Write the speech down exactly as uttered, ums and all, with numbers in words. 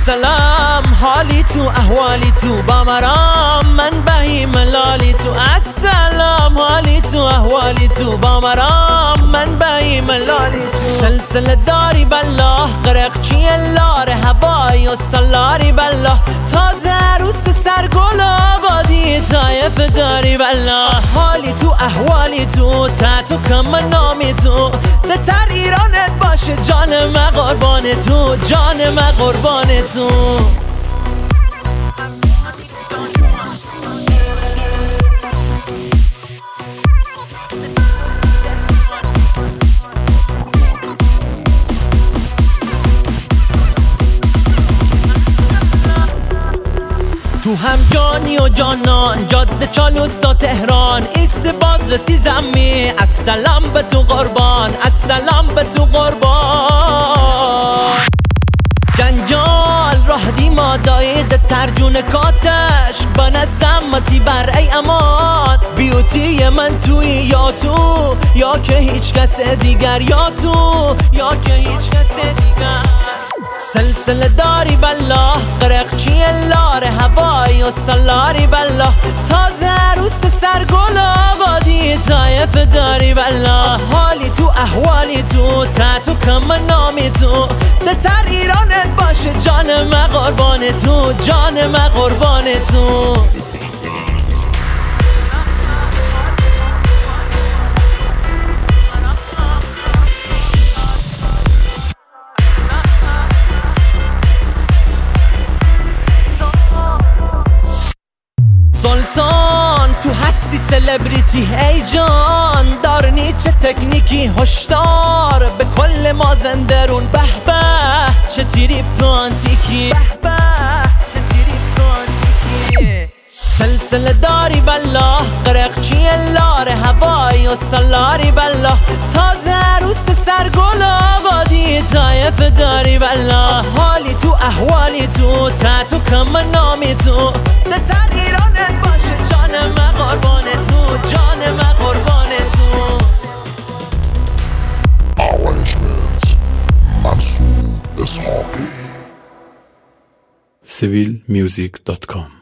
السلام حالی تو احوالی تو با مرام من بهیم لالی تو السلام حالی تو احوالی تو با مرام من بهیم لالی تو سلسله داری بالله غرق چی لاره هوایی و سلاری بالله تازه عروس سرگل آبادی طایف داری بالله حالی تو احوالی تو تحت و کم نامی تو بهتر ایرانت باشه جان من قربان تو جان من قربان تو تو هم جانی و جانان جاده چالوس تا تهران ایست باز رسی زمی السلام به تو قربان السلام به تو قربان جنجال راه دیما داید ترجون کاتش بنظمتی بر ای امان بیوتی من توی یا تو یا که هیچ کس دیگر یا تو یا که هیچ کس دیگر سلسله داری بالله غرق چی لاره هوایی و سلاری بالله تازه عروس سرگل آبادی طایف داری بالله حالی تو احوالی تو تحت و کم نامی تو بهتر ایرانت باشه جان من قربان تو جان من قربان تو سلطان تو هستی سلبریتی ای جان دارنی چه تکنیکی هشدار به کل مازندرون به به چه تیری پرانتیکی به به چه تیری پرانتیکی سلسله داری بالله غرق چی لاره هوایی و سلاری بالله تازه عروس سرگل آبادی طایف داری بالله حالی تو احوالی تو تحت و کم نامی تو بهتر ایرانت باشه جان من قربان تو جان من قربان تو Arrangement منصور اسحاقی سیویل میوزیک دات کام